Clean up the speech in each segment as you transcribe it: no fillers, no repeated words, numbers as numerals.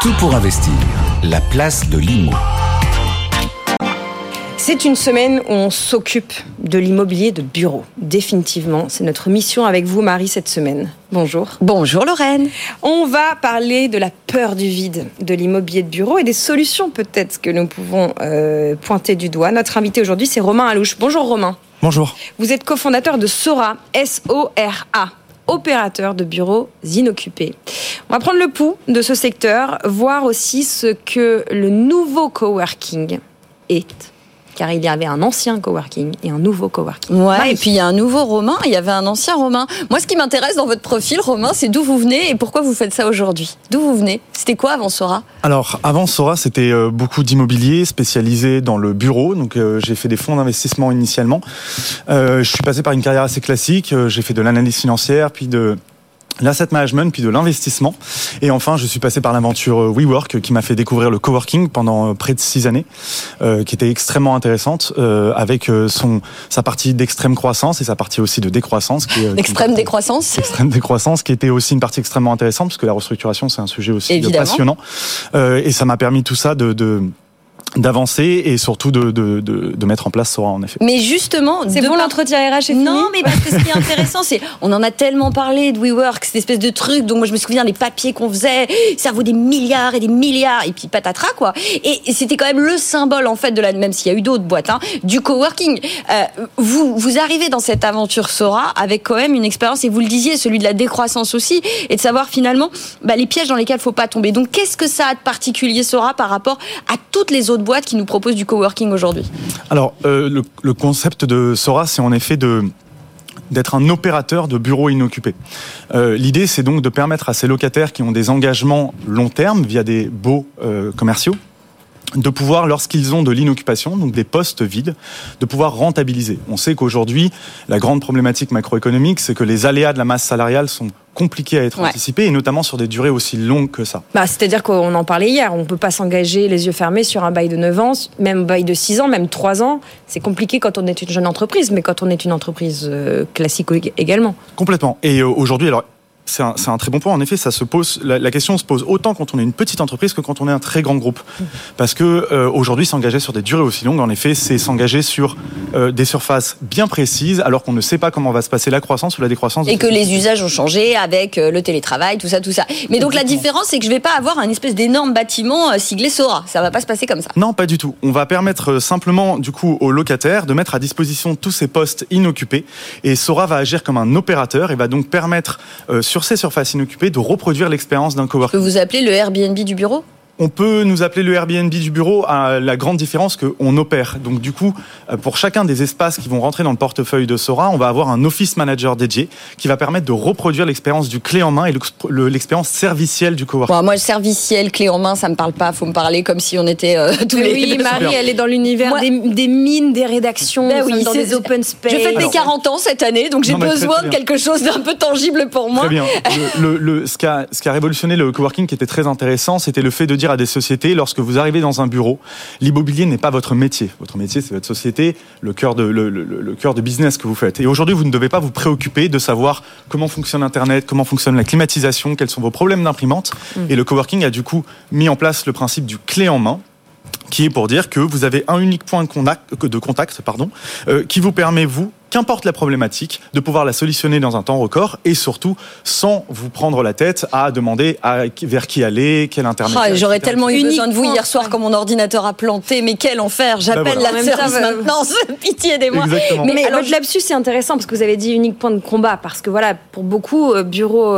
Tout pour investir, la place de l'IMO. C'est une semaine où on s'occupe de l'immobilier de bureau. Définitivement, c'est notre mission avec vous, Marie, cette semaine. Bonjour. Bonjour Lorraine. On va parler de la peur du vide, de l'immobilier de bureau et des solutions peut-être que nous pouvons pointer du doigt. Notre invité aujourd'hui, c'est Romain Alouche. Bonjour Romain. Bonjour. Vous êtes cofondateur de Sora, S-O-R-A. Opérateur de bureaux inoccupés. On va prendre le pouls de ce secteur, voir aussi ce que le nouveau coworking est. Car il y avait un ancien coworking et un nouveau coworking. Ouais, et puis il y a un nouveau Romain, il y avait un ancien Romain. Moi, ce qui m'intéresse dans votre profil, Romain, c'est d'où vous venez et pourquoi vous faites ça aujourd'hui. D'où vous venez ? C'était quoi avant Sora ? Alors, avant Sora, c'était beaucoup d'immobilier spécialisé dans le bureau. Donc, j'ai fait des fonds d'investissement initialement. Je suis passé par une carrière assez classique. J'ai fait de l'analyse financière, puis de l'asset management, puis de l'investissement. Et enfin, je suis passé par l'aventure WeWork qui m'a fait découvrir le coworking pendant près de 6 années, qui était extrêmement intéressante, avec sa partie d'extrême croissance et sa partie aussi de décroissance. Extrême décroissance. Extrême décroissance, qui était aussi une partie extrêmement intéressante, parce que la restructuration, c'est un sujet aussi passionnant. Et ça m'a permis tout ça d'avancer et surtout de mettre en place Sora, en effet. Mais justement... C'est bon, l'entretien RH est fini ? Non, mais parce que ce qui est intéressant, c'est... On en a tellement parlé de WeWork, cette espèce de truc, donc moi je me souviens des papiers qu'on faisait, ça vaut des milliards et des milliards, et puis patatras, quoi. Et c'était quand même le symbole, en fait, même s'il y a eu d'autres boîtes, du coworking. Vous arrivez dans cette aventure Sora avec quand même une expérience, et vous le disiez, celui de la décroissance aussi, et de savoir finalement les pièges dans lesquels il ne faut pas tomber. Donc qu'est-ce que ça a de particulier, Sora, par rapport à toutes les autres boîtes qui nous proposent du coworking aujourd'hui? Alors, le concept de Sora, c'est en effet d'être un opérateur de bureaux inoccupés. L'idée, c'est donc de permettre à ces locataires qui ont des engagements long terme via des baux commerciaux, de pouvoir, lorsqu'ils ont de l'inoccupation, donc des postes vides, de pouvoir rentabiliser. On sait qu'aujourd'hui, la grande problématique macroéconomique, c'est que les aléas de la masse salariale sont compliqués à être anticipés, et notamment sur des durées aussi longues que ça. C'est-à-dire qu'on en parlait hier, on ne peut pas s'engager les yeux fermés sur un bail de 9 ans, même bail de 6 ans, même 3 ans. C'est compliqué quand on est une jeune entreprise, mais quand on est une entreprise classique également. Complètement. Et aujourd'hui, alors, c'est un très bon point. En effet, la question se pose autant quand on est une petite entreprise que quand on est un très grand groupe. Parce que aujourd'hui, s'engager sur des durées aussi longues, en effet, c'est s'engager sur des surfaces bien précises, alors qu'on ne sait pas comment va se passer la croissance ou la décroissance. Et que les usages ont changé avec le télétravail, tout ça. Mais donc la différence, c'est que je ne vais pas avoir un espèce d'énorme bâtiment siglé Sora. Ça ne va pas se passer comme ça. Non, pas du tout. On va permettre simplement, du coup, aux locataires de mettre à disposition tous ces postes inoccupés. Et Sora va agir comme un opérateur et va donc permettre, sur ces surfaces inoccupées, de reproduire l'expérience d'un coworking. Que vous appelez le Airbnb du bureau ? On peut nous appeler le Airbnb du bureau, à la grande différence qu'on opère. Donc du coup, pour chacun des espaces qui vont rentrer dans le portefeuille de Sora, on va avoir un office manager dédié qui va permettre de reproduire l'expérience du clé en main et l'expérience servicielle du coworking. Bon, moi, le serviciel, clé en main, ça me parle pas. Faut me parler comme si on était tous les... Oui, Marie, elle est dans l'univers des mines, des rédactions, dans des open space. Je fête mes 40 ans cette année, donc j'ai besoin de quelque chose d'un peu tangible pour moi. Très bien. Ce qui a révolutionné le coworking, qui était très intéressant, c'était le fait de dire à des sociétés, lorsque vous arrivez dans un bureau, l'immobilier n'est pas votre métier. Votre métier, c'est votre société, le cœur de business que vous faites. Et aujourd'hui, vous ne devez pas vous préoccuper de savoir comment fonctionne Internet, comment fonctionne la climatisation, quels sont vos problèmes d'imprimante. Et le coworking a du coup mis en place le principe du clé en main, qui est pour dire que vous avez un unique point de contact, qui vous permet, qu'importe la problématique, de pouvoir la solutionner dans un temps record et surtout sans vous prendre la tête à demander vers qui aller, quel internet. J'aurais tellement eu besoin de vous hier soir quand mon ordinateur a planté, mais quel enfer. J'appelle la service maintenance, pitié aidez-moi. Mais votre lapsus, c'est intéressant parce que vous avez dit unique point de combat, parce que voilà, pour beaucoup, bureau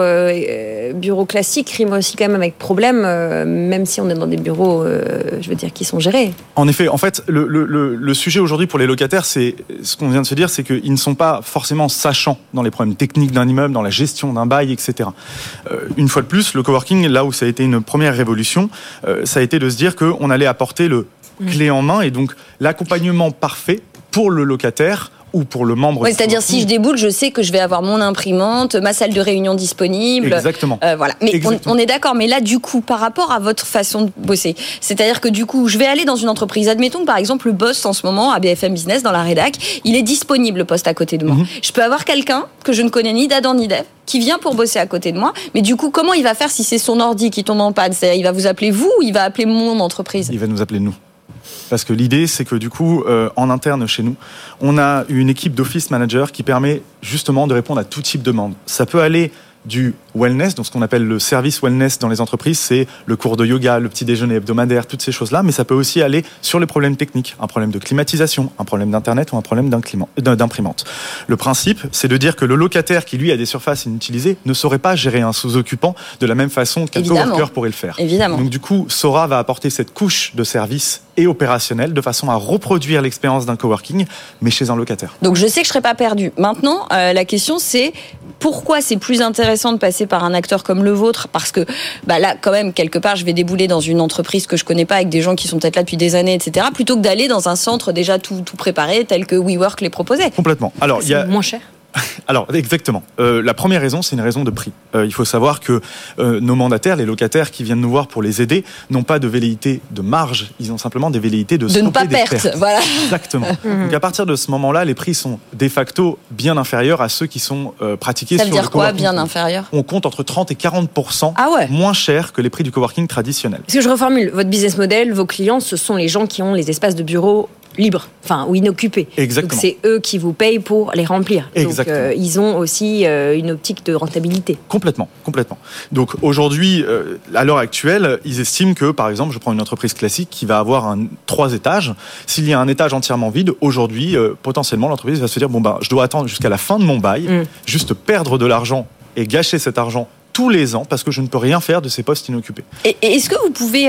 classique rime aussi quand même avec problème, même si on est dans des bureaux, qui sont gérés. En effet, en fait, le sujet aujourd'hui pour les locataires, c'est ce qu'on vient de se dire, c'est qu'ils ne sont pas forcément sachants dans les problèmes techniques d'un immeuble, dans la gestion d'un bail, etc. Une fois de plus, le coworking, là où ça a été une première révolution, ça a été de se dire qu'on allait apporter le clé en main et donc l'accompagnement parfait pour le locataire ou pour le membre. C'est-à-dire si je déboule, je sais que je vais avoir mon imprimante, ma salle de réunion disponible. Exactement. Voilà. Mais on est d'accord. Mais là, du coup, par rapport à votre façon de bosser, c'est-à-dire que du coup, je vais aller dans une entreprise. Admettons que par exemple, le boss en ce moment à BFM Business dans la rédac, il est disponible, le poste à côté de moi. Je peux avoir quelqu'un que je ne connais ni d'Adam ni d'Ève qui vient pour bosser à côté de moi. Mais du coup, comment il va faire si c'est son ordi qui tombe en panne? C'est-à-dire, il va vous appeler vous ou il va appeler mon entreprise? Il va nous appeler nous. Parce que l'idée, c'est que du coup, en interne chez nous, on a une équipe d'office manager qui permet justement de répondre à tout type de demande. Ça peut aller du wellness, donc ce qu'on appelle le service wellness dans les entreprises, c'est le cours de yoga, le petit déjeuner hebdomadaire, toutes ces choses-là, mais ça peut aussi aller sur les problèmes techniques, un problème de climatisation, un problème d'internet ou un problème d'imprimante. Le principe, c'est de dire que le locataire qui lui a des surfaces inutilisées ne saurait pas gérer un sous-occupant de la même façon qu'un coworker pourrait le faire. Évidemment. Donc du coup, Sora va apporter cette couche de service et opérationnel de façon à reproduire l'expérience d'un coworking, mais chez un locataire. Donc je sais que je ne serai pas perdu. Maintenant, la question c'est pourquoi c'est plus intéressant de passer par un acteur comme le vôtre? Parce que là, quand même, quelque part, je vais débouler dans une entreprise que je connais pas avec des gens qui sont peut-être là depuis des années, etc. Plutôt que d'aller dans un centre déjà tout préparé, tel que WeWork les proposait. Complètement. Alors, c'est moins cher. Alors, exactement. La première raison, c'est une raison de prix. Il faut savoir que nos mandataires, les locataires qui viennent nous voir pour les aider, n'ont pas de velléité de marge, ils ont simplement des velléités de ne pas perdre. Voilà. Exactement. Donc à partir de ce moment-là, les prix sont de facto bien inférieurs à ceux qui sont pratiqués sur le coworking. Ça veut dire quoi, bien inférieur? On compte entre 30 et 40% moins cher que les prix du coworking traditionnel. Parce que je reformule, votre business model, vos clients, ce sont les gens qui ont les espaces de bureau libres, ou inoccupés. Exactement. Donc c'est eux qui vous payent pour les remplir. Exactement. Donc ils ont aussi une optique de rentabilité. Complètement. Donc aujourd'hui, à l'heure actuelle, ils estiment que, par exemple, je prends une entreprise classique qui va avoir 3 étages. S'il y a un étage entièrement vide, aujourd'hui, potentiellement, l'entreprise va se dire, je dois attendre jusqu'à la fin de mon bail, juste perdre de l'argent et gâcher cet argent tous les ans parce que je ne peux rien faire de ces postes inoccupés. Et est-ce que vous pouvez,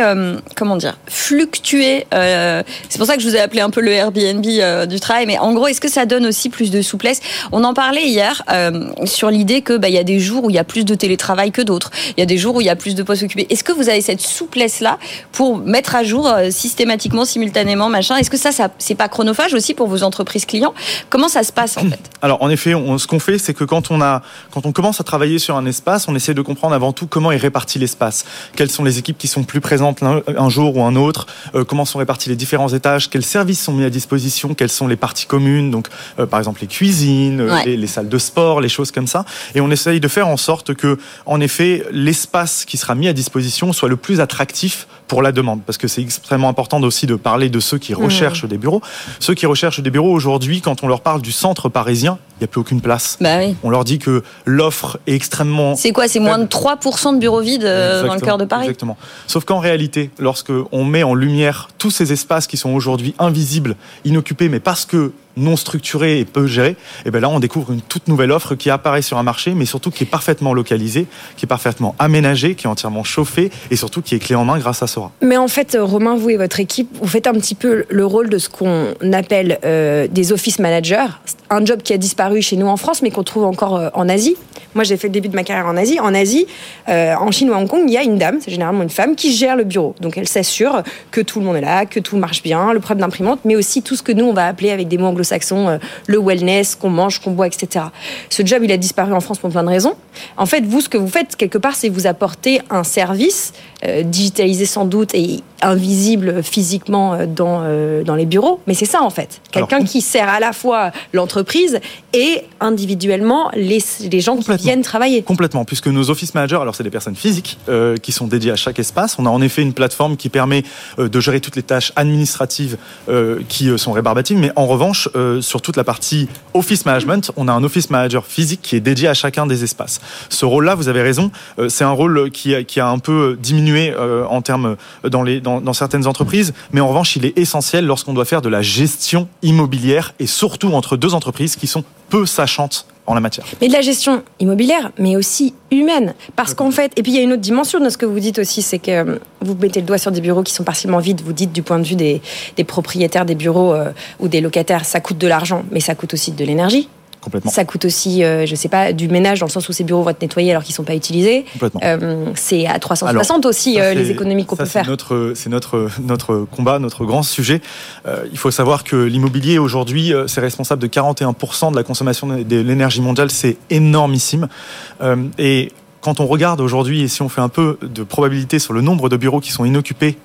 fluctuer c'est pour ça que je vous ai appelé un peu le Airbnb du travail, mais en gros, est-ce que ça donne aussi plus de souplesse? On en parlait hier sur l'idée que y a des jours où il y a plus de télétravail que d'autres. Il y a des jours où il y a plus de postes occupés. Est-ce que vous avez cette souplesse-là pour mettre à jour systématiquement, simultanément, machin? Est-ce que ça c'est pas chronophage aussi pour vos entreprises clients? Comment ça se passe en fait? Alors en effet, ce qu'on fait, c'est que quand on commence à travailler sur un espace, on essaie de comprendre avant tout comment est réparti l'espace. Quelles sont les équipes qui sont plus présentes un jour ou un autre, comment sont répartis les différents étages, quels services sont mis à disposition, quelles sont les parties communes, donc par exemple les cuisines, les salles de sport, les choses comme ça. Et on essaye de faire en sorte que, en effet, l'espace qui sera mis à disposition soit le plus attractif pour la demande. Parce que c'est extrêmement important aussi de parler de ceux qui recherchent des bureaux. Ceux qui recherchent des bureaux aujourd'hui, quand on leur parle du centre parisien, il n'y a plus aucune place. Oui. On leur dit que l'offre est extrêmement... C'est quoi? C'est moins de 3% de bureaux vides dans le cœur de Paris? Exactement. Sauf qu'en réalité, lorsqu'on met en lumière tous ces espaces qui sont aujourd'hui invisibles, inoccupés, mais parce que non structurés et peu gérés, et là on découvre une toute nouvelle offre qui apparaît sur un marché, mais surtout qui est parfaitement localisée, qui est parfaitement aménagée, qui est entièrement chauffée et surtout qui est clé en main grâce à Sora. Mais en fait, Romain, vous et votre équipe, vous faites un petit peu le rôle de ce qu'on appelle des office managers, un job qui a disparu chez nous en France, mais qu'on trouve encore en Asie. Moi, j'ai fait le début de ma carrière en Asie. En Asie, en Chine ou à Hong Kong, il y a une dame, c'est généralement une femme, qui gère le bureau. Donc, elle s'assure que tout le monde est là, que tout marche bien, le problème d'imprimante, mais aussi tout ce que nous, on va appeler avec des mots anglo-saxons, le wellness, qu'on mange, qu'on boit, etc. Ce job, il a disparu en France pour plein de raisons. En fait, vous, ce que vous faites, quelque part, c'est vous apporter un service digitalisé sans doute et invisible physiquement dans les bureaux. Mais c'est ça, en fait. Quelqu'un qui sert à la fois l'entreprise et individuellement les gens qui viennent travailler. Complètement, puisque nos office managers, alors c'est des personnes physiques qui sont dédiées à chaque espace. On a en effet une plateforme qui permet de gérer toutes les tâches administratives qui sont rébarbatives, mais en revanche, sur toute la partie office management, on a un office manager physique qui est dédié à chacun des espaces. Ce rôle-là, vous avez raison, c'est un rôle qui a un peu diminué en termes dans certaines entreprises, mais en revanche, il est essentiel lorsqu'on doit faire de la gestion immobilière et surtout entre deux entreprises qui sont peu sachantes en la matière. Mais de la gestion immobilière, mais aussi humaine. Parce qu'en fait, et puis il y a une autre dimension de ce que vous dites aussi, c'est que vous mettez le doigt sur des bureaux qui sont partiellement vides. Vous dites du point de vue des propriétaires des bureaux ou des locataires, ça coûte de l'argent, mais ça coûte aussi de l'énergie. Complètement. Ça coûte aussi, je sais pas, du ménage dans le sens où ces bureaux vont être nettoyés alors qu'ils sont pas utilisés. Complètement. C'est à 360 aussi les économies qu'on peut faire. C'est notre combat, notre grand sujet. Il faut savoir que l'immobilier aujourd'hui, c'est responsable de 41% de la consommation de l'énergie mondiale. C'est énormissime. Et quand on regarde aujourd'hui, et si on fait un peu de probabilité sur le nombre de bureaux qui sont inoccupés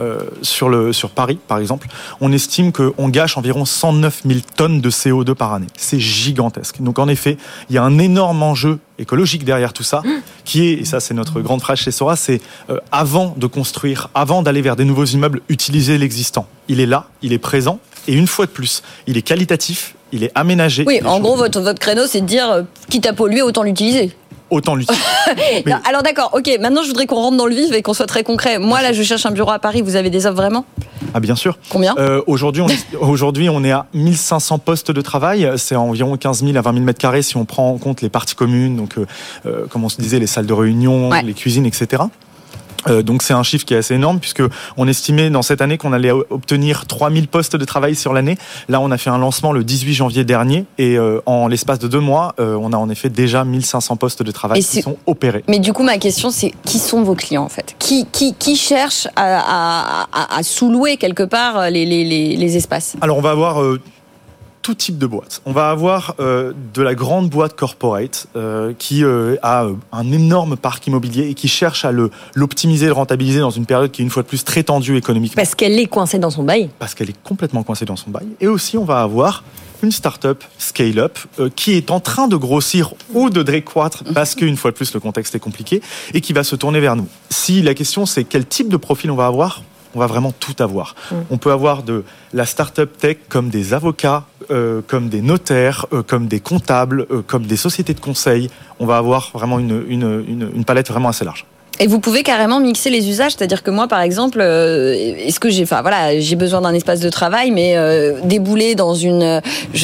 sur Paris, par exemple, on estime qu'on gâche environ 109 000 tonnes de CO2 par année. C'est gigantesque. Donc en effet, il y a un énorme enjeu écologique derrière tout ça, qui est, et ça c'est notre grande phrase chez Sora, c'est avant de construire, avant d'aller vers des nouveaux immeubles, utiliser l'existant. Il est là, il est présent, et une fois de plus, il est qualitatif, il est aménagé. Oui, en gros, votre créneau, c'est de dire, quitte à polluer, autant l'utiliser. Autant l'utiliser. Mais... Non, alors d'accord, ok, maintenant je voudrais qu'on rentre dans le vif et qu'on soit très concret. Moi là je cherche un bureau à Paris, vous avez des offres vraiment ? Ah bien sûr. Combien ? Aujourd'hui on est à 1500 postes de travail, c'est environ 15 000 à 20 000 mètres carrés si on prend en compte les parties communes, donc comme on se disait les salles de réunion, les cuisines, etc. Donc c'est un chiffre qui est assez énorme puisque on estimait dans cette année qu'on allait obtenir 3000 postes de travail sur l'année. Là, on a fait un lancement le 18 janvier dernier et en l'espace de 2 mois, on a en effet déjà 1500 postes de travail qui sont opérés. Mais du coup, ma question, c'est qui sont vos clients en fait ? Qui cherche à sous-louer quelque part les espaces ? Alors on va avoir tout type de boîte. On va avoir de la grande boîte corporate qui a un énorme parc immobilier et qui cherche à l'optimiser, le rentabiliser dans une période qui est une fois de plus très tendue économiquement. Parce qu'elle est coincée dans son bail. Parce qu'elle est complètement coincée dans son bail. Et aussi, on va avoir une start-up scale-up qui est en train de grossir ou de décroître parce qu'une fois de plus, le contexte est compliqué et qui va se tourner vers nous. Si la question, c'est quel type de profil on va avoir, on va vraiment tout avoir. On peut avoir de la start-up tech comme des avocats, comme des notaires, comme des comptables, comme des sociétés de conseil. On va avoir vraiment une palette vraiment assez large. Et vous pouvez carrément mixer les usages, c'est-à-dire que moi, par exemple, est-ce que j'ai besoin d'un espace de travail, mais débouler dans une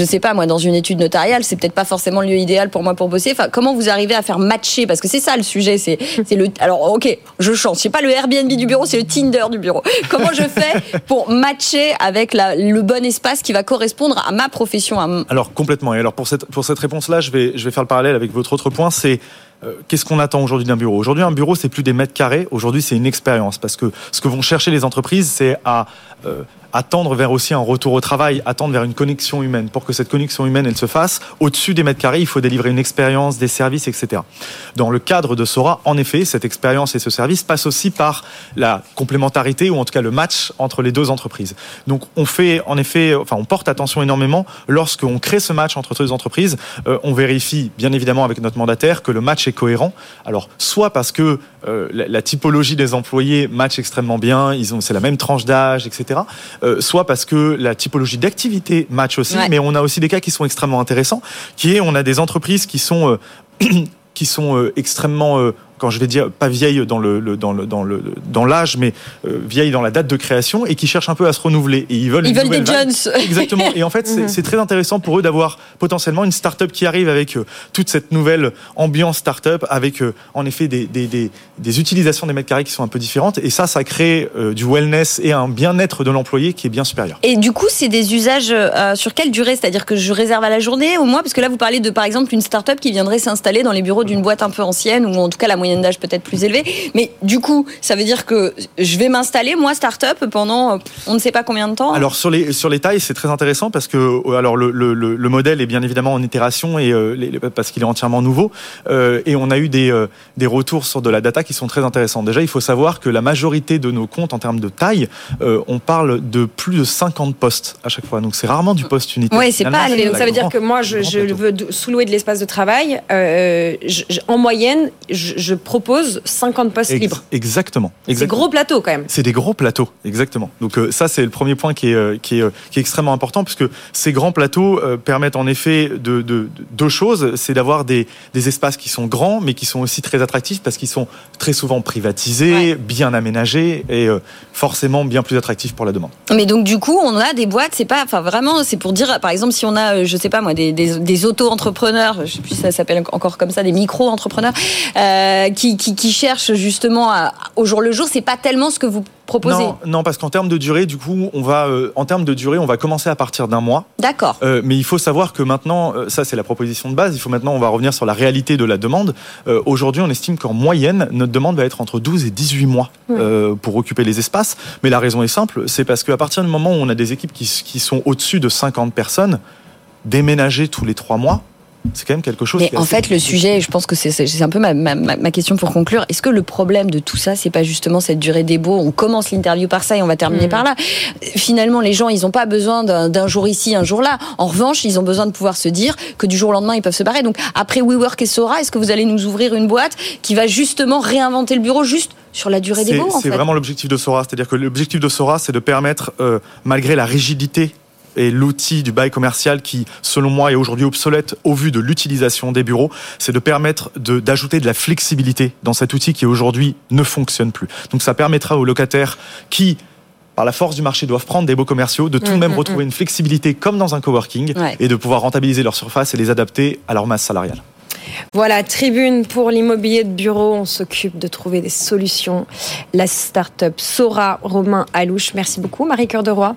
étude notariale, c'est peut-être pas forcément le lieu idéal pour moi pour bosser. Enfin, comment vous arrivez à faire matcher ? Parce que c'est ça le sujet, alors, ok, je change. C'est pas le Airbnb du bureau, c'est le Tinder du bureau. Comment je fais pour matcher avec le bon espace qui va correspondre à ma profession ? Alors complètement. Et alors pour cette réponse-là, je vais faire le parallèle avec votre autre point. C'est qu'est-ce qu'on attend aujourd'hui d'un bureau ? Aujourd'hui, un bureau, c'est plus des mètres carrés. Aujourd'hui, c'est une expérience. Parce que ce que vont chercher les entreprises, c'est à attendre vers aussi un retour au travail, attendre vers une connexion humaine. Pour que cette connexion humaine, elle se fasse, au-dessus des mètres carrés, il faut délivrer une expérience, des services, etc. Dans le cadre de Sora, en effet, cette expérience et ce service passent aussi par la complémentarité, ou en tout cas le match entre les deux entreprises. Donc, on porte attention énormément lorsqu'on crée ce match entre deux entreprises. On vérifie, bien évidemment, avec notre mandataire, que le match est cohérent. Alors, soit parce que la typologie des employés match extrêmement bien, c'est la même tranche d'âge, etc. Soit parce que la typologie d'activité match aussi, mais on a aussi des cas qui sont extrêmement intéressants, on a des entreprises qui sont extrêmement quand je vais dire pas vieilles dans l'âge, mais vieilles dans la date de création et qui cherchent un peu à se renouveler. Et ils veulent des Jones. Exactement. Et en fait, c'est très intéressant pour eux d'avoir potentiellement une start-up qui arrive avec toute cette nouvelle ambiance start-up, avec en effet des utilisations des mètres carrés qui sont un peu différentes. Et ça crée du wellness et un bien-être de l'employé qui est bien supérieur. Et du coup, c'est des usages sur quelle durée ? C'est-à-dire que je réserve à la journée, au mois ? Parce que là, vous parlez de, par exemple, une start-up qui viendrait s'installer dans les bureaux d'une boîte un peu ancienne, ou en tout cas la moyenne d'âge peut-être plus élevé. Mais du coup, ça veut dire que je vais m'installer, moi, start-up, pendant on ne sait pas combien de temps ? Alors, sur les tailles, c'est très intéressant parce que le modèle est bien évidemment en itération et parce qu'il est entièrement nouveau. Et on a eu des retours sur de la data qui sont très intéressants. Déjà, il faut savoir que la majorité de nos comptes en termes de taille, on parle de plus de 50 postes à chaque fois. Donc, c'est rarement du poste unitaire. Oui, c'est pas. Donc, ça veut dire que moi, je veux sous-louer de l'espace de travail. En moyenne, je propose 50 postes libres. Exactement. C'est gros plateaux quand même. C'est des gros plateaux, exactement. Donc ça, c'est le premier point qui est extrêmement important, puisque ces grands plateaux permettent en effet deux choses. C'est d'avoir des espaces qui sont grands, mais qui sont aussi très attractifs, parce qu'ils sont très souvent privatisés, bien aménagés, et forcément bien plus attractifs pour la demande. Mais donc du coup, on a des boîtes, c'est pour dire, par exemple, si on a, je sais pas moi, des auto-entrepreneurs, je sais plus si ça s'appelle encore comme ça, des micro-entrepreneurs, qui cherchent justement au jour le jour, c'est pas tellement ce que vous proposer. Non, parce qu'en termes de durée, du coup, on va commencer à partir d'un mois. D'accord. Mais il faut savoir que maintenant, ça c'est la proposition de base, on va revenir sur la réalité de la demande. Aujourd'hui, on estime qu'en moyenne, notre demande va être entre 12 et 18 mois pour occuper les espaces. Mais la raison est simple, c'est parce qu'à partir du moment où on a des équipes qui sont au-dessus de 50 personnes, déménager tous les 3 mois, c'est quand même quelque chose. Mais en fait, le sujet, je pense que c'est un peu ma question pour conclure. Est-ce que le problème de tout ça, c'est pas justement cette durée des baux? On commence l'interview par ça et on va terminer par là. Finalement, les gens, ils n'ont pas besoin d'un jour ici, un jour là. En revanche, ils ont besoin de pouvoir se dire que du jour au lendemain, ils peuvent se barrer. Donc, après WeWork et Sora, est-ce que vous allez nous ouvrir une boîte qui va justement réinventer le bureau juste sur la durée des baux, en fait? C'est vraiment l'objectif de Sora. C'est-à-dire que l'objectif de Sora, c'est de permettre, malgré la rigidité et l'outil du bail commercial qui, selon moi, est aujourd'hui obsolète au vu de l'utilisation des bureaux, c'est de permettre d'ajouter de la flexibilité dans cet outil qui aujourd'hui ne fonctionne plus. Donc ça permettra aux locataires qui, par la force du marché, doivent prendre des baux commerciaux, de tout de même retrouver une flexibilité comme dans un coworking et de pouvoir rentabiliser leur surface et les adapter à leur masse salariale. Voilà, Tribune pour l'immobilier de bureau. On s'occupe de trouver des solutions. La start-up Sora, Romain Alouche. Merci beaucoup, Marie Cœur de Roy.